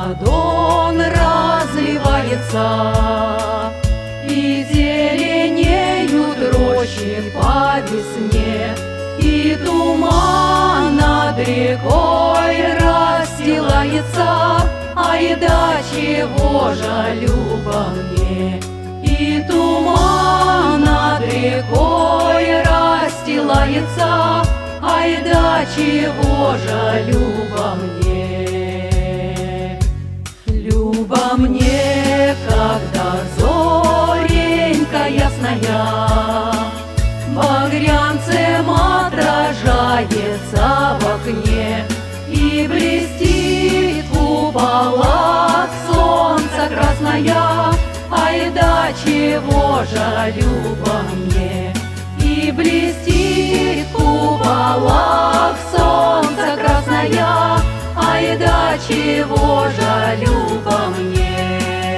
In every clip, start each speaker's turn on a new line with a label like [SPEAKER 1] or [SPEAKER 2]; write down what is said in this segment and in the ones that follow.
[SPEAKER 1] на Дон разливается, и зеленеют рощи по весне, и туман над рекой расстилается. Ай да чего же, Люба, мне? И туман над рекой расстилается. Ай да чего же, Люба, мне? Люба мне, когда зоренька ясная багрянцем отражается в окне, и блестит в куполах солнце красное. Ай да чего же, Люба, мне? И блестит в куполах солнце красное. Ай да чего же, Люба, мне?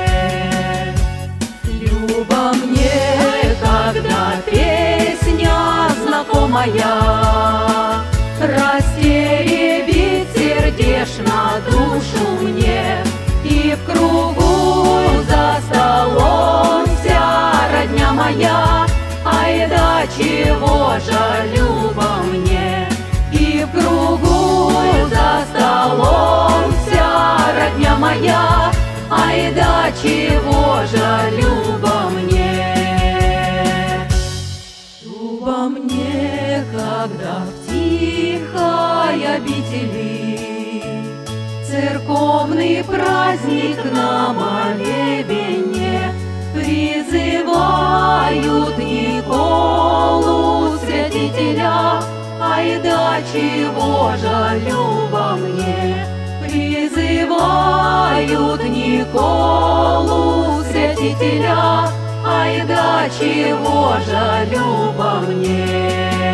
[SPEAKER 1] Люба мне, когда песня знакомая растеребит сердечно душу мне, и в кругу за столом вся родня моя. Ай да чего же, Люба, мне? И в кругу за столом вся родня моя. Ай да чего же, Люба, мне? Люба мне, когда в тихой обители церковный праздник на молебне призывают Николу Святителя. Ай да чего же, Люба, мне? Призывают Николу Святителя. Ай да чего же, Люба, мне?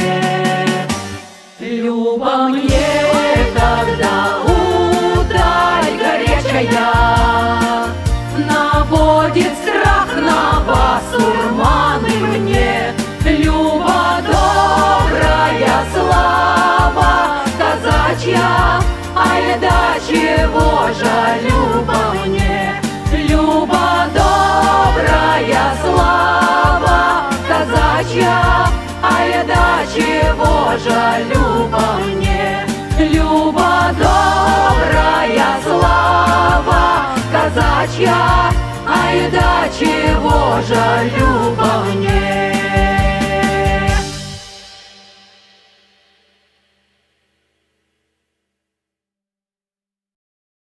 [SPEAKER 1] Люба мне, когда удаль горячая наводит страх на басурманы мне. Люба добрая слава казачья. Ай да чего же, Люба, мне? Люба добрая слава казачья. Ай да чего же, Люба, мне? Люба добрая слава казачья. Ай да чего же, Люба?